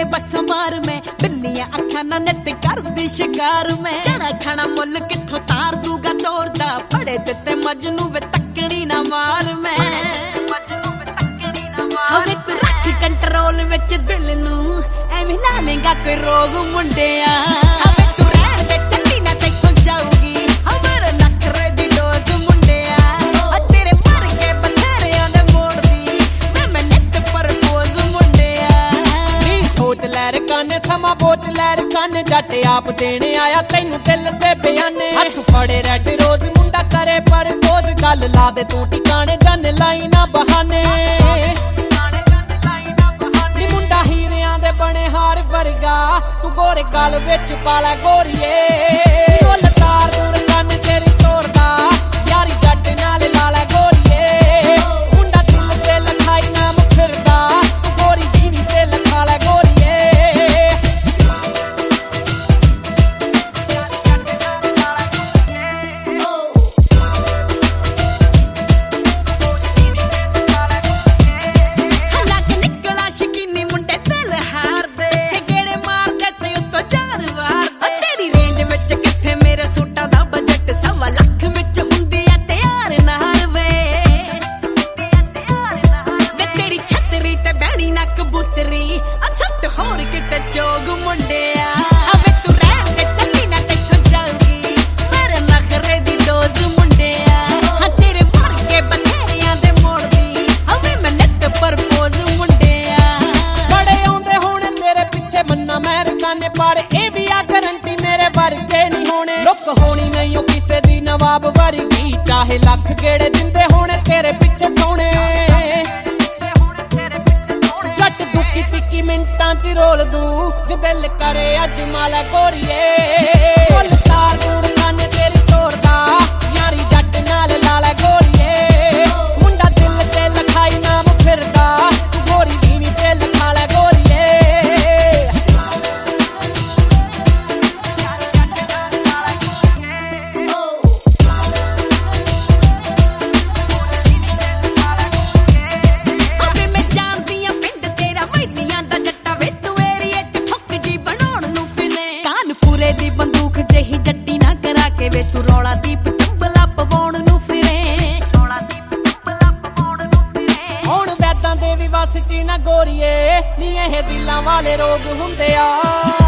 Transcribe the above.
तेरे बस मार में बिल्लियां अखा ना नट कर दी शिकार में जड़ा खाना मुल किथों तार दूगा तोड़दा पड़े ते मजनू वे तकड़ी ना मार में हवे तू रख कंट्रोल विच दिल नू एवें ला लेगा कोई रोग मुंडिया हवे तू रहन दे चली ना तैथों जाऊगी हमारे नखरे दी डोज मुंडिया तेरे मर के बथेरियां दे मोड़ दी मैं नित परपोज मुंडिया नी सोच लैर काने समा बोच लैर काने जट आप देने आया तैनू दिल ते बयाने हथ फड़े रेड रोज मुंडा करे परपोज गल ला दे तू ठिकाने जन लाई ना बहाने बने हार वर्गा तू गोरे गल विच पाला गोरिए फुल तार दूर कन तेरी तोड़दा यारी जट नाल लाला गोरिए मुंडा दिल ते लखाई नाम फिरदा तू गोरी जीनी ते लखाला गोरिए होर किते जोग मुंडिया हवे तू रहन दे चली ना तैथों जाऊगी मेरे नखरे दी डोज मुंडिया हां तेरे मर के बथेरियां दे मोड़ दी हवे मैं नित परपोज मुंडिया बड़े आउंदे होणे तेरे पिछे मन्ना अमेरिकाने पर ए भी आ गारंटी मेरे वर्गे नहीं होने लुक होनी नहीं ओ किसे दी नवाब वर्गी चाहे लख गेड़े दिंदे होणे तेरे पिछे सोने दुखी तिक्की मिंटां च रोल दू जो दिल करे अज माला गोरिए फुल तार दूर कन तेरी तोड़दा यारी जट नाल लाला गोरिए मुंडा दिल ते लखाई नाम फिरदा गोरी दीनी ते लखाला गोरिए दी बंदूक जही जट्टी ना करा के वे तू रौला दीप टंबला पवाउण नू फिरे हुण वैदां दे भी वस च ना गोरीए नी एह दिलां वाले रोग हुंदे आ